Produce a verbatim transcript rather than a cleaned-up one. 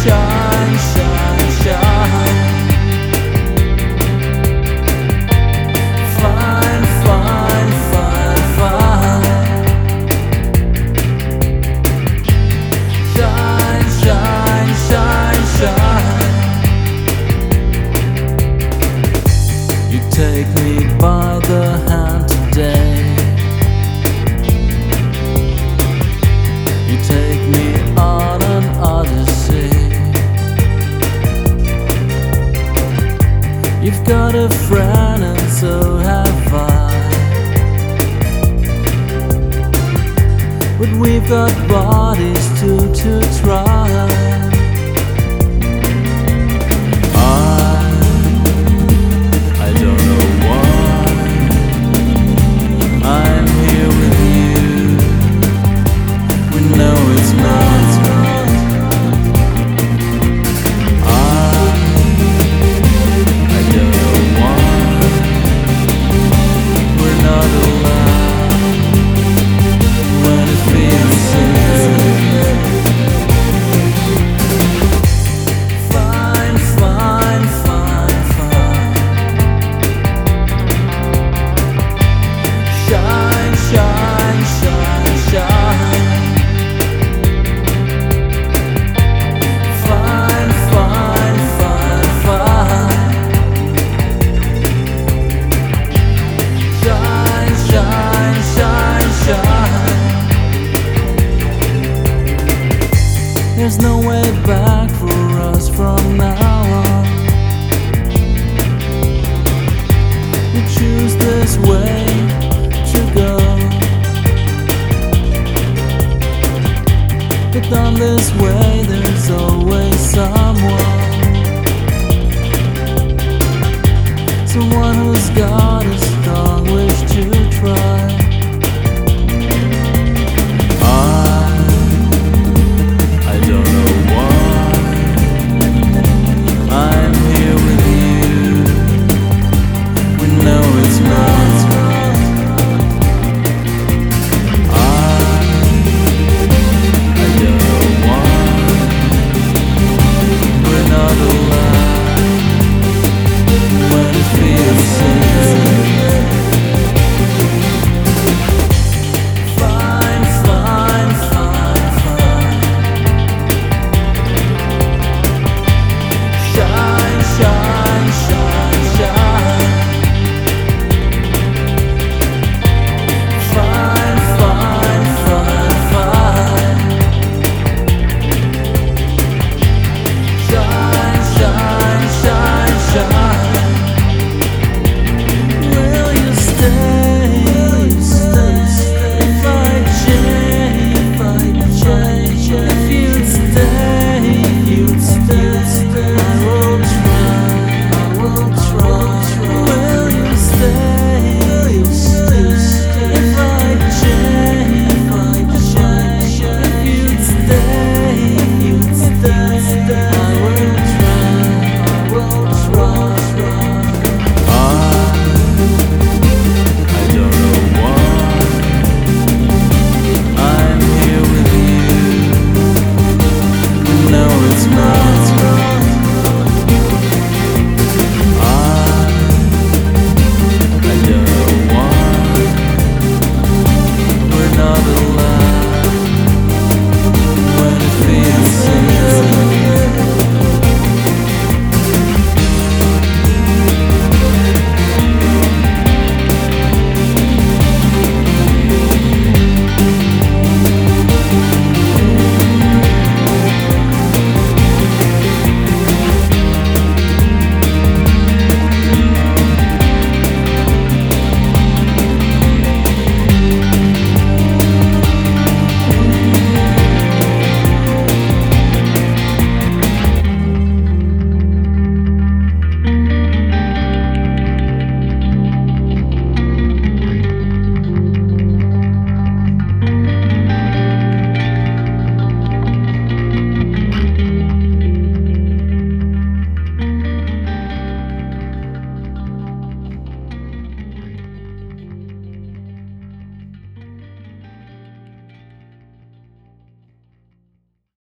shine, shine, shine. Fine, fine, fine, fine. Shine, shine, shine, shine. You take me by the hand today. You take me on an odyssey. You've got a friend and so have I, but we've got bodies to, to try. I, I don't know why I'm here with you. We know it's not. I, I don't know why we're not alone when it feels so good. Fine, fine, fine, fine. Shine, shine, shine, shine. Fine, fine, fine, fine. Shine, shine, shine, shine. There's no way back for us from now on. We choose this way to go, but on this way there's always someone, someone who's got a strong wish to try.